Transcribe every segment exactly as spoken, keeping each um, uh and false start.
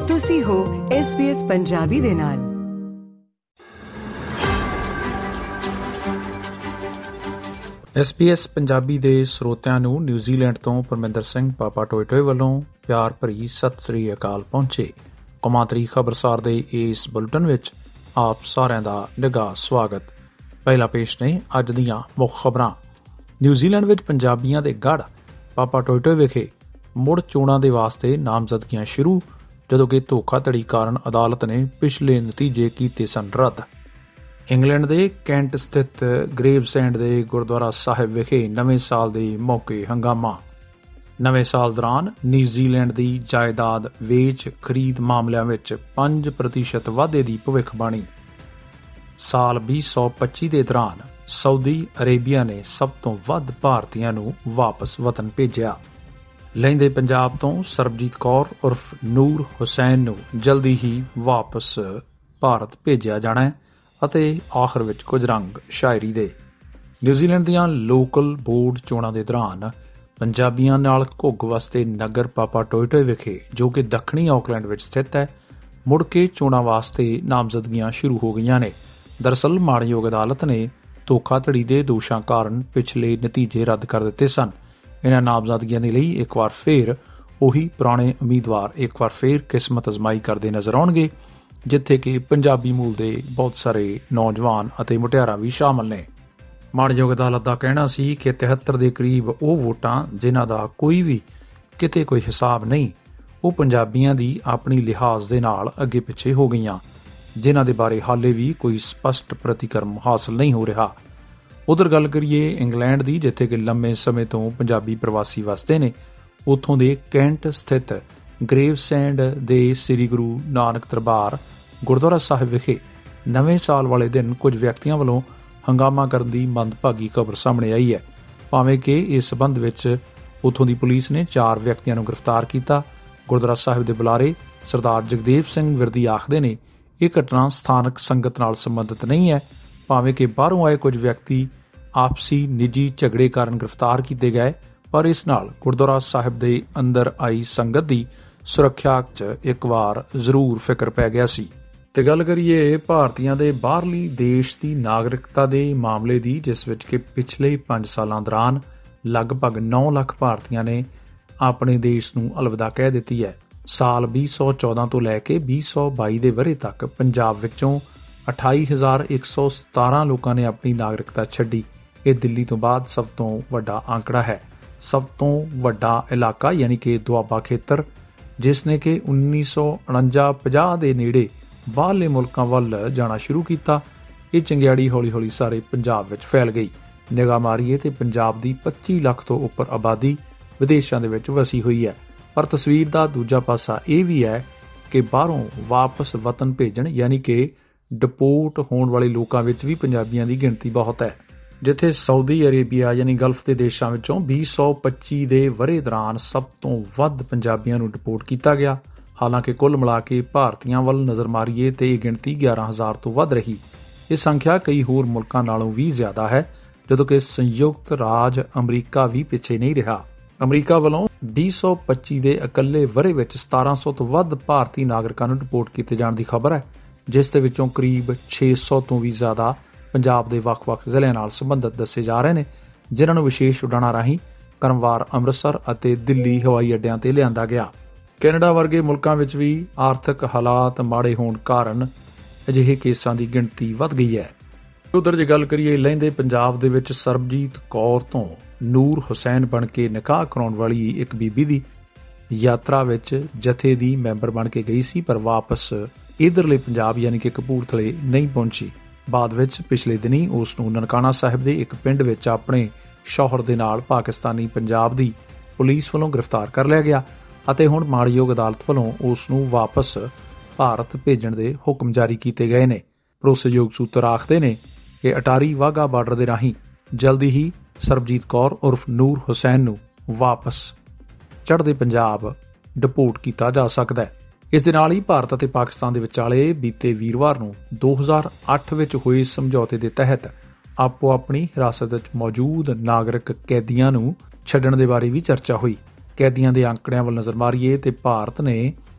ਤੁਸੀਂ ਹੋ S B S Punjabi ਦੇ ਨਾਲ। ਐਸ ਬੀ ਐਸ ਪੰਜਾਬੀ ਦੇ ਸਰੋਤਿਆਂ ਨੂੰ ਨਿਊਜ਼ੀਲੈਂਡ ਤੋਂ ਪਰਮਿੰਦਰ ਸਿੰਘ ਪਾਪਾ ਟੋਏ ਟੋਏ ਵੱਲੋਂ ਪਿਆਰ ਭਰੀ ਸਤਿ ਸ੍ਰੀ ਅਕਾਲ ਪਹੁੰਚੇ। ਕੌਮਾਂਤਰੀ ਖਬਰਸਾਰ ਦੇ ਇਸ ਬੁਲਟਨ ਵਿੱਚ ਆਪ ਸਾਰਿਆਂ ਦਾ ਨਿੱਘਾ ਸਵਾਗਤ। ਪਹਿਲਾਂ ਪੇਸ਼ ਨੇ ਅੱਜ ਦੀਆਂ ਮੁੱਖ ਖਬਰਾਂ। ਨਿਊਜ਼ੀਲੈਂਡ ਵਿੱਚ ਪੰਜਾਬੀਆਂ ਦੇ ਗੜ੍ਹ ਪਾਪਾ ਟੋਏ ਟੋਏ ਵਿਖੇ ਮੁੜ ਚੋਣਾਂ ਦੇ ਵਾਸਤੇ ਨਾਮਜ਼ਦਗੀਆਂ ਸ਼ੁਰੂ, ਜਦੋਂ ਕਿ ਧੋਖਾਧੜੀ ਕਾਰਨ ਅਦਾਲਤ ਨੇ ਪਿਛਲੇ ਨਤੀਜੇ ਕੀਤੇ ਸਨ ਰੱਦ। ਇੰਗਲੈਂਡ ਦੇ ਕੈਂਟ ਸਥਿਤ ਗ੍ਰੇਵਸੈਂਡ ਦੇ ਗੁਰਦੁਆਰਾ ਸਾਹਿਬ ਵਿਖੇ ਨਵੇਂ ਸਾਲ ਦੇ ਮੌਕੇ ਹੰਗਾਮਾ। ਨਵੇਂ ਸਾਲ ਦੌਰਾਨ ਨਿਊਜ਼ੀਲੈਂਡ ਦੀ ਜਾਇਦਾਦ ਵੇਚ ਖਰੀਦ ਮਾਮਲਿਆਂ ਵਿੱਚ ਪੰਜ ਪ੍ਰਤੀਸ਼ਤ ਵਾਧੇ ਦੀ ਭਵਿੱਖਬਾਣੀ। ਸਾਲ ਵੀਹ ਸੌ ਪੱਚੀ ਦੇ ਦੌਰਾਨ ਸਾਊਦੀ ਅਰੇਬੀਆ ਨੇ ਸਭ ਤੋਂ ਵੱਧ ਭਾਰਤੀਆਂ ਨੂੰ ਵਾਪਸ ਵਤਨ ਭੇਜਿਆ। ਲਹਿੰਦੇ ਪੰਜਾਬ ਤੋਂ ਸਰਬਜੀਤ ਕੌਰ ਉਰਫ ਨੂਰ ਹੁਸੈਨ ਨੂੰ ਜਲਦੀ ਹੀ ਵਾਪਸ ਭਾਰਤ ਭੇਜਿਆ ਜਾਣਾ ਹੈ। ਅਤੇ ਆਖਰ ਵਿੱਚ ਕੁਝ ਰੰਗ ਸ਼ਾਇਰੀ ਦੇ। ਨਿਊਜ਼ੀਲੈਂਡ ਦੀਆਂ ਲੋਕਲ ਬੋਰਡ ਚੋਣਾਂ ਦੇ ਦੌਰਾਨ ਪੰਜਾਬੀਆਂ ਨਾਲ ਘੁੱਗ ਵਸਦੇ ਨਗਰ ਪਾਪਾ ਟੋਏ ਟੋਏ ਵਿਖੇ, ਜੋ ਕਿ ਦੱਖਣੀ ਆਕਲੈਂਡ ਵਿੱਚ ਸਥਿਤ ਹੈ, ਮੁੜ ਕੇ ਚੋਣਾਂ ਵਾਸਤੇ ਨਾਮਜ਼ਦਗੀਆਂ ਸ਼ੁਰੂ ਹੋ ਗਈਆਂ ਨੇ। ਦਰਅਸਲ ਮਾਣਯੋਗ ਅਦਾਲਤ ਨੇ ਧੋਖਾਧੜੀ ਦੇ ਦੋਸ਼ਾਂ ਕਾਰਨ ਪਿਛਲੇ ਨਤੀਜੇ ਰੱਦ ਕਰ ਦਿੱਤੇ ਸਨ। ਇਹਨਾਂ ਨਾਮਜ਼ਦਗੀਆਂ ਦੇ ਲਈ ਇੱਕ ਵਾਰ ਫੇਰ ਉਹੀ ਪੁਰਾਣੇ ਉਮੀਦਵਾਰ ਇੱਕ ਵਾਰ ਫੇਰ ਕਿਸਮਤ ਅਜ਼ਮਾਈ ਕਰਦੇ ਨਜ਼ਰ ਆਉਣਗੇ, ਜਿੱਥੇ ਕਿ ਪੰਜਾਬੀ ਮੂਲ ਦੇ ਬਹੁਤ ਸਾਰੇ ਨੌਜਵਾਨ ਅਤੇ ਮੁਟਿਆਰਾਂ ਵੀ ਸ਼ਾਮਲ ਨੇ। ਮਾਣਯੋਗ ਅਦਾਲਤ ਦਾ ਕਹਿਣਾ ਸੀ ਕਿ ਤਿਹੱਤਰ ਦੇ ਕਰੀਬ ਉਹ ਵੋਟਾਂ ਜਿਨ੍ਹਾਂ ਦਾ ਕੋਈ ਵੀ ਕਿਤੇ ਕੋਈ ਹਿਸਾਬ ਨਹੀਂ, ਉਹ ਪੰਜਾਬੀਆਂ ਦੀ ਆਪਣੀ ਲਿਹਾਜ਼ ਦੇ ਨਾਲ ਅੱਗੇ ਪਿੱਛੇ ਹੋ ਗਈਆਂ, ਜਿਨ੍ਹਾਂ ਦੇ ਬਾਰੇ ਹਾਲੇ ਵੀ ਕੋਈ ਸਪਸ਼ਟ ਪ੍ਰਤੀਕਰਮ ਹਾਸਲ ਨਹੀਂ ਹੋ ਰਿਹਾ। ਉਧਰ ਗੱਲ ਕਰੀਏ ਇੰਗਲੈਂਡ ਦੀ, ਜਿੱਥੇ ਕਿ ਲੰਮੇ ਸਮੇਂ ਤੋਂ ਪੰਜਾਬੀ ਪ੍ਰਵਾਸੀ ਵਸਦੇ ਨੇ। ਉੱਥੋਂ ਦੇ ਕੈਂਟ ਸਥਿਤ ਗ੍ਰੇਵਸੈਂਡ ਦੇ ਸ੍ਰੀ ਗੁਰੂ ਨਾਨਕ ਦਰਬਾਰ ਗੁਰਦੁਆਰਾ ਸਾਹਿਬ ਵਿਖੇ ਨਵੇਂ ਸਾਲ ਵਾਲੇ ਦਿਨ ਕੁਝ ਵਿਅਕਤੀਆਂ ਵੱਲੋਂ ਹੰਗਾਮਾ ਕਰਨ ਦੀ ਮੰਦਭਾਗੀ ਖਬਰ ਸਾਹਮਣੇ ਆਈ ਹੈ। ਭਾਵੇਂ ਕਿ ਇਸ ਸਬੰਧ ਵਿੱਚ ਉੱਥੋਂ ਦੀ ਪੁਲਿਸ ਨੇ ਚਾਰ ਵਿਅਕਤੀਆਂ ਨੂੰ ਗ੍ਰਿਫਤਾਰ ਕੀਤਾ। ਗੁਰਦੁਆਰਾ ਸਾਹਿਬ ਦੇ ਬੁਲਾਰੇ ਸਰਦਾਰ ਜਗਦੇਵ ਸਿੰਘ ਵਿਰਦੀ ਆਖਦੇ ਨੇ ਇਹ ਘਟਨਾ ਸਥਾਨਕ ਸੰਗਤ ਨਾਲ ਸੰਬੰਧਿਤ ਨਹੀਂ ਹੈ। ਭਾਵੇਂ ਕਿ ਬਾਹਰੋਂ ਆਏ ਕੁਝ ਵਿਅਕਤੀ ਆਪਸੀ ਨਿੱਜੀ ਝਗੜੇ ਕਾਰਨ ਗ੍ਰਿਫਤਾਰ ਕੀਤੇ ਗਏ, ਪਰ ਇਸ ਨਾਲ ਗੁਰਦੁਆਰਾ ਸਾਹਿਬ ਦੇ ਅੰਦਰ ਆਈ ਸੰਗਤ ਦੀ ਸੁਰੱਖਿਆ 'ਚ ਇੱਕ ਵਾਰ ਜ਼ਰੂਰ ਫਿਕਰ ਪੈ ਗਿਆ ਸੀ। ਤੇ ਗੱਲ ਕਰੀਏ ਭਾਰਤੀਆਂ ਦੇ ਬਾਹਰਲੀ ਦੇਸ਼ ਦੀ ਨਾਗਰਿਕਤਾ ਦੇ ਮਾਮਲੇ ਦੀ, ਜਿਸ ਵਿੱਚ ਕਿ ਪਿਛਲੇ ਪੰਜ ਸਾਲਾਂ ਦੌਰਾਨ ਲਗਭਗ ਨੌ ਲੱਖ ਭਾਰਤੀਆਂ ਨੇ ਆਪਣੇ ਦੇਸ਼ ਨੂੰ ਅਲਵਿਦਾ ਕਹਿ ਦਿੱਤੀ ਹੈ। ਸਾਲ ਵੀਹ ਸੌ ਚੌਦਾਂ ਤੋਂ ਲੈ ਕੇ ਵੀਹ ਸੌ ਬਾਈ ਦੇ ਵਰ੍ਹੇ ਤੱਕ ਪੰਜਾਬ ਵਿੱਚੋਂ ਅਠਾਈ ਹਜ਼ਾਰ ਇੱਕ ਸੌ ਸਤਾਰਾਂ ਲੋਕਾਂ ਨੇ ਆਪਣੀ ਨਾਗਰਿਕਤਾ ਛੱਡੀ। ਇਹ ਦਿੱਲੀ ਤੋਂ ਬਾਅਦ ਸਭ ਤੋਂ ਵੱਡਾ ਅੰਕੜਾ ਹੈ। ਸਭ ਤੋਂ ਵੱਡਾ ਇਲਾਕਾ ਯਾਨੀ ਕਿ ਦੁਆਬਾ ਖੇਤਰ, ਜਿਸ ਨੇ ਕਿ ਉੱਨੀ ਸੌ ਉਣੰਜਾ ਪੰਜਾਹ ਦੇ ਨੇੜੇ ਬਾਹਰਲੇ ਮੁਲਕਾਂ ਵੱਲ ਜਾਣਾ ਸ਼ੁਰੂ ਕੀਤਾ। ਇਹ ਚੰਗਿਆੜੀ ਹੌਲੀ ਹੌਲੀ ਸਾਰੇ ਪੰਜਾਬ ਵਿੱਚ ਫੈਲ ਗਈ। ਨਿਗਾਹ ਮਾਰੀਏ ਤੇ ਪੰਜਾਬ ਦੀ ਪੱਚੀ ਲੱਖ ਤੋਂ ਉੱਪਰ ਆਬਾਦੀ ਵਿਦੇਸ਼ਾਂ ਦੇ ਵਿੱਚ ਵਸੀ ਹੋਈ ਹੈ। ਪਰ ਤਸਵੀਰ ਦਾ ਦੂਜਾ ਪਾਸਾ ਇਹ ਵੀ ਹੈ ਕਿ ਬਾਹਰੋਂ ਵਾਪਸ ਵਤਨ ਭੇਜਣ ਯਾਨੀ ਕਿ ਡਿਪੋਰਟ ਹੋਣ ਵਾਲੇ ਲੋਕਾਂ ਵਿੱਚ ਵੀ ਪੰਜਾਬੀਆਂ ਦੀ ਗਿਣਤੀ ਬਹੁਤ ਹੈ। ਜਿੱਥੇ ਸਾਊਦੀ ਅਰੇਬੀਆ ਯਾਨੀ ਗਲਫ ਦੇ ਦੇਸ਼ਾਂ ਵਿੱਚੋਂ ਵੀਹ ਸੌ ਪੱਚੀ ਦੇ ਵਰ੍ਹੇ ਦੌਰਾਨ ਸਭ ਤੋਂ ਵੱਧ ਪੰਜਾਬੀਆਂ ਨੂੰ ਡਿਪੋਰਟ ਕੀਤਾ ਗਿਆ। ਹਾਲਾਂਕਿ ਕੁੱਲ ਮਿਲਾ ਕੇ ਭਾਰਤੀਆਂ ਵੱਲ ਨਜ਼ਰ ਮਾਰੀਏ ਤੇ ਇਹ ਗਿਣਤੀ ਗਿਆਰਾਂ ਹਜ਼ਾਰ ਤੋਂ ਵੱਧ ਰਹੀ। ਇਹ ਸੰਖਿਆ ਕਈ ਹੋਰ ਮੁਲਕਾਂ ਨਾਲੋਂ ਵੀ ਜ਼ਿਆਦਾ ਹੈ, ਜਦੋਂ ਕਿ ਸੰਯੁਕਤ ਰਾਜ ਅਮਰੀਕਾ ਵੀ ਪਿੱਛੇ ਨਹੀਂ ਰਿਹਾ। ਅਮਰੀਕਾ ਵੱਲੋਂ ਵੀਹ ਸੌ ਪੱਚੀ ਦੇ ਇਕੱਲੇ ਵਰ੍ਹੇ ਵਿੱਚ ਸਤਾਰਾਂ ਸੌ ਤੋਂ ਵੱਧ ਭਾਰਤੀ ਨਾਗਰਿਕਾਂ ਨੂੰ ਡਿਪੋਰਟ ਕੀਤੇ ਜਾਣ ਦੀ ਖਬਰ ਹੈ, ਜਿਸ ਦੇ ਵਿੱਚੋਂ ਕਰੀਬ ਛੇ ਸੌ ਤੋਂ ਵੀ ਜ਼ਿਆਦਾ ਪੰਜਾਬ ਦੇ ਵੱਖ-ਵੱਖ ਜ਼ਿਲ੍ਹਿਆਂ ਨਾਲ ਸੰਬੰਧਿਤ ਦੱਸੇ ਜਾ ਰਹੇ ਨੇ, ਜਿਨ੍ਹਾਂ ਨੂੰ ਵਿਸ਼ੇਸ਼ ਉਡਾਣਾਂ ਰਾਹੀਂ ਕਰਮਵਾਰ ਅੰਮ੍ਰਿਤਸਰ ਅਤੇ ਦਿੱਲੀ ਹਵਾਈ ਅੱਡਿਆਂ ਤੇ ਲਿਆਂਦਾ ਗਿਆ। ਕੈਨੇਡਾ ਵਰਗੇ ਮੁਲਕਾਂ ਵਿੱਚ ਵੀ ਆਰਥਿਕ ਹਾਲਾਤ ਮਾੜੇ ਹੋਣ ਕਾਰਨ ਅਜਿਹੇ ਕੇਸਾਂ ਦੀ ਗਿਣਤੀ ਵੱਧ ਗਈ ਹੈ। ਉਧਰ ਜੇ ਗੱਲ ਕਰੀਏ ਲਹਿੰਦੇ ਪੰਜਾਬ ਦੇ ਵਿੱਚ ਸਰਬਜੀਤ ਕੌਰ ਤੋਂ ਨੂਰ ਹੁਸੈਨ ਬਣ ਕੇ ਨਿਕਾਹ ਕਰਾਉਣ ਵਾਲੀ ਇੱਕ ਬੀਬੀ ਦੀ ਯਾਤਰਾ ਵਿੱਚ ਜਥੇ ਦੀ ਮੈਂਬਰ ਬਣ ਕੇ ਗਈ ਸੀ, ਪਰ ਵਾਪਸ ਇਧਰਲੇ ਪੰਜਾਬ ਯਾਨੀ ਕਿ ਕਪੂਰਥਲੇ ਨਹੀਂ ਪਹੁੰਚੀ। ਬਾਅਦ ਵਿੱਚ ਪਿਛਲੇ ਦਿਨੀ ਉਸ ਨੂੰ ਨਨਕਾਣਾ ਸਾਹਿਬ ਦੇ ਇੱਕ ਪਿੰਡ ਵਿੱਚ ਆਪਣੇ ਸ਼ੌਹਰ ਦੇ ਨਾਲ ਪਾਕਿਸਤਾਨੀ ਪੰਜਾਬ ਦੀ ਪੁਲਿਸ ਵੱਲੋਂ ਗ੍ਰਿਫਤਾਰ ਕਰ ਲਿਆ ਗਿਆ ਅਤੇ ਹੁਣ ਮਾਣਯੋਗ ਅਦਾਲਤ ਵੱਲੋਂ ਉਸ ਨੂੰ ਵਾਪਸ ਭਾਰਤ ਭੇਜਣ ਦੇ ਹੁਕਮ ਜਾਰੀ ਕੀਤੇ ਗਏ ਨੇ। ਭਰੋਸੇਯੋਗ ਸੂਤਰ ਆਖਦੇ ਨੇ ਕਿ ਅਟਾਰੀ ਵਾਹਗਾ ਬਾਰਡਰ ਦੇ ਰਾਹੀਂ ਜਲਦੀ ਹੀ ਸਰਬਜੀਤ ਕੌਰ ਉਰਫ ਨੂਰ ਹੁਸੈਨ ਨੂੰ ਵਾਪਸ ਚੜ੍ਹਦੇ ਪੰਜਾਬ ਡਿਪੋਰਟ ਕੀਤਾ ਜਾ ਸਕਦਾ ਹੈ। ਇਸ ਦੇ ਨਾਲ ਹੀ ਭਾਰਤ ਅਤੇ ਪਾਕਿਸਤਾਨ ਦੇ ਵਿਚਾਲੇ ਬੀਤੇ ਵੀਰਵਾਰ ਨੂੰ ਦੋ ਹਜ਼ਾਰ ਅੱਠ ਵਿੱਚ ਹੋਏ ਸਮਝੌਤੇ ਦੇ ਤਹਿਤ ਆਪੋ ਆਪਣੀ ਹਿਰਾਸਤ ਵਿੱਚ ਮੌਜੂਦ ਨਾਗਰਿਕ ਕੈਦੀਆਂ ਨੂੰ ਛੱਡਣ ਦੇ ਬਾਰੇ ਵੀ ਚਰਚਾ ਹੋਈ। ਕੈਦੀਆਂ ਦੇ ਅੰਕੜਿਆਂ ਵੱਲ ਨਜ਼ਰ ਮਾਰੀਏ ਤੇ ਭਾਰਤ ਨੇ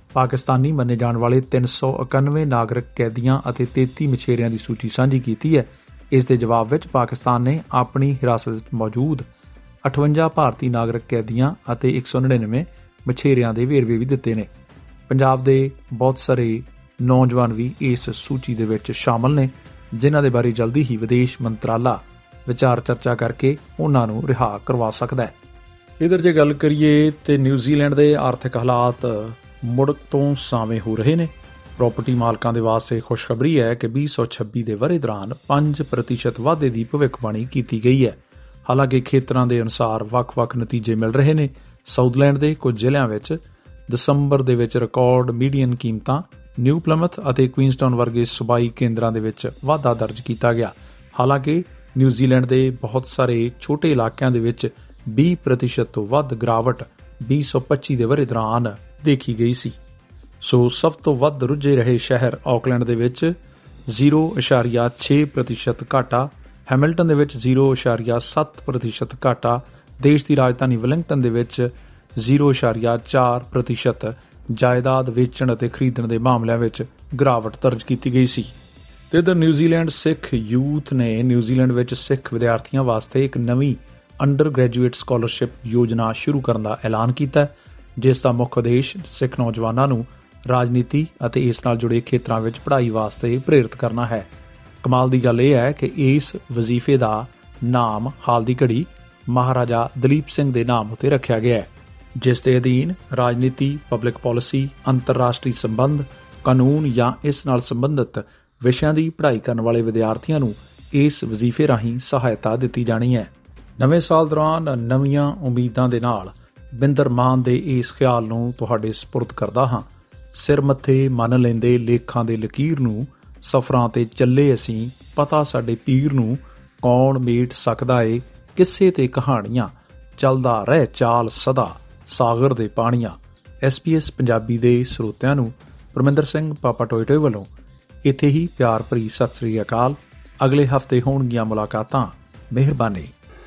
ਪਾਕਿਸਤਾਨੀ ਮੰਨੇ ਜਾਣ ਵਾਲੇ ਤਿੰਨ ਸੌ ਇਕਾਨਵੇਂ ਨਾਗਰਿਕ ਕੈਦੀਆਂ ਅਤੇ ਤੇਤੀ ਮਛੇਰਿਆਂ ਦੀ ਸੂਚੀ ਸਾਂਝੀ ਕੀਤੀ ਹੈ। ਇਸ ਦੇ ਜਵਾਬ ਵਿੱਚ ਪਾਕਿਸਤਾਨ ਨੇ ਆਪਣੀ ਹਿਰਾਸਤ ਵਿੱਚ ਮੌਜੂਦ ਅਠਵੰਜਾ ਭਾਰਤੀ ਨਾਗਰਿਕ ਕੈਦੀਆਂ ਅਤੇ ਇੱਕ ਸੌ ਨੜਿਨਵੇਂ ਮਛੇਰਿਆਂ ਦੇ ਵੇਰਵੇ ਵੀ ਦਿੱਤੇ ਨੇ। ਪੰਜਾਬ ਦੇ ਬਹੁਤ ਸਾਰੇ ਨੌਜਵਾਨ ਵੀ ਇਸ ਸੂਚੀ ਦੇ ਵਿੱਚ ਸ਼ਾਮਲ ਨੇ, ਜਿਨ੍ਹਾਂ ਦੇ ਬਾਰੇ ਜਲਦੀ ਹੀ ਵਿਦੇਸ਼ ਮੰਤਰਾਲਾ ਵਿਚਾਰ ਚਰਚਾ ਕਰਕੇ ਉਹਨਾਂ ਨੂੰ ਰਿਹਾ ਕਰਵਾ ਸਕਦਾ ਹੈ। ਇੱਧਰ ਜੇ ਗੱਲ ਕਰੀਏ ਤੇ ਨਿਊਜ਼ੀਲੈਂਡ ਦੇ ਆਰਥਿਕ ਹਾਲਾਤ ਮੁੜ ਤੋਂ ਸਾਵੇਂ ਹੋ ਰਹੇ ਨੇ। ਪ੍ਰਾਪਰਟੀ ਮਾਲਕਾਂ ਦੇ ਵਾਸਤੇ ਖੁਸ਼ਖਬਰੀ ਹੈ ਕਿ ਵੀਹ ਸੌ ਛੱਬੀ ਦੇ ਵਰ੍ਹੇ ਦੌਰਾਨ ਪੰਜ ਪ੍ਰਤੀਸ਼ਤ ਵਾਧੇ ਦੀ ਭਵਿੱਖਬਾਣੀ ਕੀਤੀ ਗਈ ਹੈ। ਹਾਲਾਂਕਿ ਖੇਤਰਾਂ ਦੇ ਅਨੁਸਾਰ ਵੱਖ-ਵੱਖ ਨਤੀਜੇ ਮਿਲ ਰਹੇ ਨੇ। ਸਾਊਥਲੈਂਡ ਦੇ ਕੁਝ ਜ਼ਿਲ੍ਹਿਆਂ ਵਿੱਚ ਦਸੰਬਰ ਦੇ ਵਿੱਚ ਰਿਕਾਰਡ ਮੀਡੀਅਨ ਕੀਮਤਾਂ, ਨਿਊ ਪਲਮਥ ਅਤੇ ਕੁਈਨਸਟਾਊਨ ਵਰਗੇ ਸੂਬਾਈ ਕੇਂਦਰਾਂ ਦੇ ਵਿੱਚ ਵਾਧਾ ਦਰਜ ਕੀਤਾ ਗਿਆ। ਹਾਲਾਂਕਿ ਨਿਊਜ਼ੀਲੈਂਡ ਦੇ ਬਹੁਤ ਸਾਰੇ ਛੋਟੇ ਇਲਾਕਿਆਂ ਦੇ ਵਿੱਚ ਵੀਹ ਪ੍ਰਤੀਸ਼ਤ ਤੋਂ ਵੱਧ ਗਿਰਾਵਟ ਵੀਹ ਸੌ ਪੱਚੀ ਦੇ ਵਰ੍ਹੇ ਦੌਰਾਨ ਦੇਖੀ ਗਈ ਸੀ। ਸੋ ਸਭ ਤੋਂ ਵੱਧ ਰੁੱਝੇ ਰਹੇ ਸ਼ਹਿਰ ਆਕਲੈਂਡ ਦੇ ਵਿੱਚ ਜ਼ੀਰੋ ਇਸ਼ਾਰੀਆ ਛੇ ਪ੍ਰਤੀਸ਼ਤ ਘਾਟਾ, ਹੈਮਿਲਟਨ ਦੇ ਵਿੱਚ ਜ਼ੀਰੋ ਇਸ਼ਾਰੀਆ ਸੱਤ ਪ੍ਰਤੀਸ਼ਤ ਘਾਟਾ, ਦੇਸ਼ ਦੀ ਰਾਜਧਾਨੀ ਵੈਲਿੰਗਟਨ ਦੇ ਵਿੱਚ ਜ਼ੀਰੋ ਇਸ਼ਾਰੀਆ ਚਾਰ ਪ੍ਰਤੀਸ਼ਤ ਜਾਇਦਾਦ ਵੇਚਣ ਅਤੇ ਖਰੀਦਣ ਦੇ ਮਾਮਲਿਆਂ ਵਿੱਚ ਗਿਰਾਵਟ ਦਰਜ ਕੀਤੀ ਗਈ ਸੀ। ਤੇ ਇੱਧਰ ਨਿਊਜ਼ੀਲੈਂਡ ਸਿੱਖ ਯੂਥ ਨੇ ਨਿਊਜ਼ੀਲੈਂਡ ਵਿੱਚ ਸਿੱਖ ਵਿਦਿਆਰਥੀਆਂ ਵਾਸਤੇ ਇੱਕ ਨਵੀਂ ਅੰਡਰ ਗ੍ਰੈਜੂਏਟ ਸਕਾਲਰਸ਼ਿਪ ਯੋਜਨਾ ਸ਼ੁਰੂ ਕਰਨ ਦਾ ਐਲਾਨ ਕੀਤਾ, ਜਿਸ ਦਾ ਮੁੱਖ ਉਦੇਸ਼ ਸਿੱਖ ਨੌਜਵਾਨਾਂ ਨੂੰ ਰਾਜਨੀਤੀ ਅਤੇ ਇਸ ਨਾਲ ਜੁੜੇ ਖੇਤਰਾਂ ਵਿੱਚ ਪੜ੍ਹਾਈ ਵਾਸਤੇ ਪ੍ਰੇਰਿਤ ਕਰਨਾ ਹੈ। ਕਮਾਲ ਦੀ ਗੱਲ ਇਹ ਹੈ ਕਿ ਇਸ ਵਜ਼ੀਫੇ ਦਾ ਨਾਮ ਹਾਲ ਦੀ ਘੜੀ ਮਹਾਰਾਜਾ ਦਲੀਪ ਸਿੰਘ ਦੇ ਨਾਮ ਉੱਤੇ ਰੱਖਿਆ ਗਿਆ ਹੈ, ਜਿਸ ਦੇ ਅਧੀਨ ਰਾਜਨੀਤੀ, ਪਬਲਿਕ ਪਾਲਿਸੀ, ਅੰਤਰਰਾਸ਼ਟਰੀ ਸੰਬੰਧ, ਕਾਨੂੰਨ ਜਾਂ ਇਸ ਨਾਲ ਸੰਬੰਧਿਤ ਵਿਸ਼ਿਆਂ ਦੀ ਪੜ੍ਹਾਈ ਕਰਨ ਵਾਲੇ ਵਿਦਿਆਰਥੀਆਂ ਨੂੰ ਇਸ ਵਜ਼ੀਫੇ ਰਾਹੀਂ ਸਹਾਇਤਾ ਦਿੱਤੀ ਜਾਣੀ ਹੈ। ਨਵੇਂ ਸਾਲ ਦੌਰਾਨ ਨਵੀਆਂ ਉਮੀਦਾਂ ਦੇ ਨਾਲ ਬਿੰਦਰ ਮਾਨ ਦੇ ਇਸ ਖਿਆਲ ਨੂੰ ਤੁਹਾਡੇ ਸਪੁਰਦ ਕਰਦਾ ਹਾਂ। ਸਿਰ ਮੱਥੇ ਮੰਨ ਲੈਂਦੇ ਲੇਖਾਂ ਦੇ ਲਕੀਰ ਨੂੰ, ਸਫ਼ਰਾਂ ਤੇ ਚੱਲੇ ਅਸੀਂ, ਪਤਾ ਸਾਡੇ ਪੀਰ ਨੂੰ, ਕੌਣ ਮੇਟ ਸਕਦਾ ਏ ਕਿੱਸੇ ਤੇ ਕਹਾਣੀਆਂ, ਚੱਲਦਾ ਰਹਿ ਚਾਲ ਸਦਾ ਸਾਗਰ ਦੇ ਪਾਣੀਆਂ। ਐਸ ਬੀ ਐਸ ਪੰਜਾਬੀ ਦੇ ਸਰੋਤਿਆਂ ਨੂੰ ਪਰਮਿੰਦਰ ਸਿੰਘ ਪਾਪਾ ਟੋਇਟੋਏ ਵੱਲੋਂ ਇੱਥੇ ਹੀ ਪਿਆਰ ਭਰੀ ਸਤਿ ਸ੍ਰੀ ਅਕਾਲ। ਅਗਲੇ ਹਫ਼ਤੇ ਹੋਣਗੀਆਂ ਮੁਲਾਕਾਤਾਂ। ਮਿਹਰਬਾਨੀ।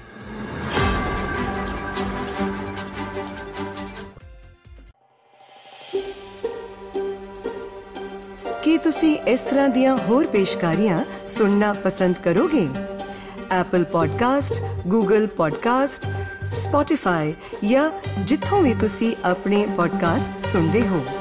ਕੀ ਤੁਸੀਂ ਇਸ ਤਰ੍ਹਾਂ ਦੀਆਂ ਹੋਰ ਪੇਸ਼ਕਾਰੀਆਂ ਸੁਣਨਾ ਪਸੰਦ ਕਰੋਗੇ? Apple podcast, Google podcast, Spotify ਜਾਂ ਜਿੱਥੋਂ ਵੀ ਤੁਸੀਂ ਆਪਣੇ ਪੋਡਕਾਸਟ ਸੁਣਦੇ ਹੋ।